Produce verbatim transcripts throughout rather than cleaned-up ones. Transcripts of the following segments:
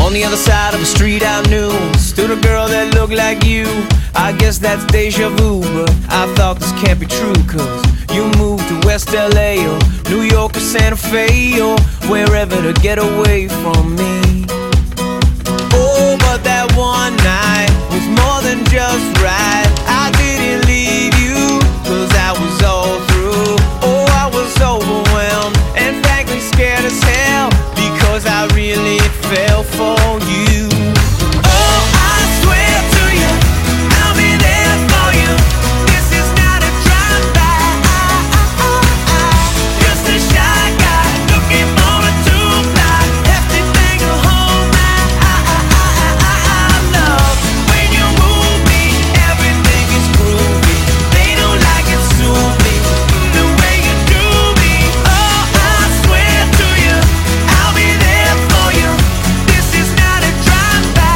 On the other side of the street I knew stood a girl that looked like you. I guess that's deja vu, but I thought this can't be true. Cause you moved to West L A or New York or Santa Fe or wherever to get away from me. Oh, but that one night was more than just right. I didn't leave you cause I was all through. Oh, I was overwhelmed and frankly scared as hell because I really fell for you. Oh, I swear to you, I'll be there for you. This is not a drive-by. Just a shy guy looking for a two-fly. Hefty thing to hold my love. When you move me, everything is groovy. They don't like it, sue me the way you do me. Oh, I swear to you, I'll be there for you. This is not a drive-by.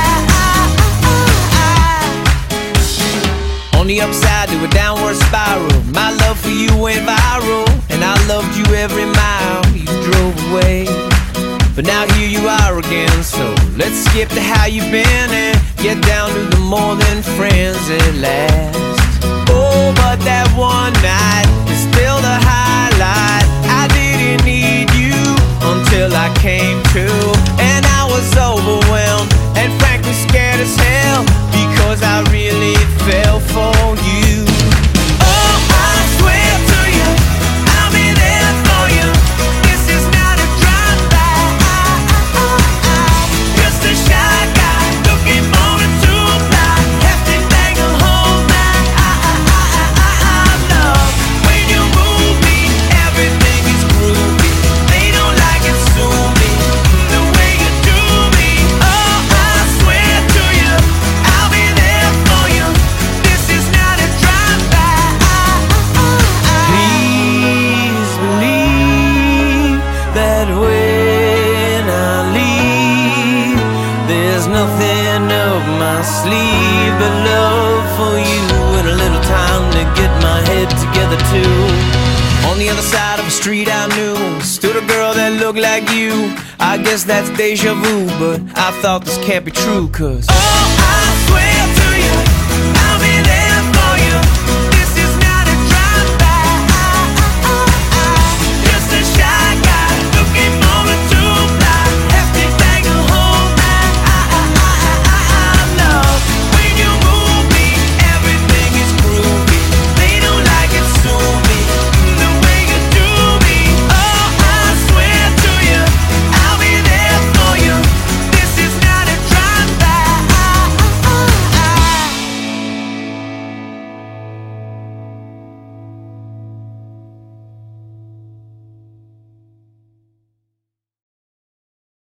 On the upside to a downward spiral, my love for you went viral, and I loved you every mile you drove away. But now here you are again, so let's skip to how you've been and get down to the more than friends at last. Oh, but that one night is still the highlight. I didn't need you until I came to, and I was overwhelmed and frankly scared as hell because I really fell for you. Oh, I swear to you, I'll be there for you. This is not a drive-by. Just a shy guy looking for a two-fly. Hefty thing to hold my love. When you move me, everything is groovy. They don't like it, sue me the way you do me. Oh, I swear to you, I'll be there for you. This is not a drive-by. Please believe that when I leave, there's nothing up my sleeve but love for you and a little time to get my head together too. On the other side of the street I knew stood a girl that looked like you. I guess that's deja vu, but I thought this can't be true. Cause oh, I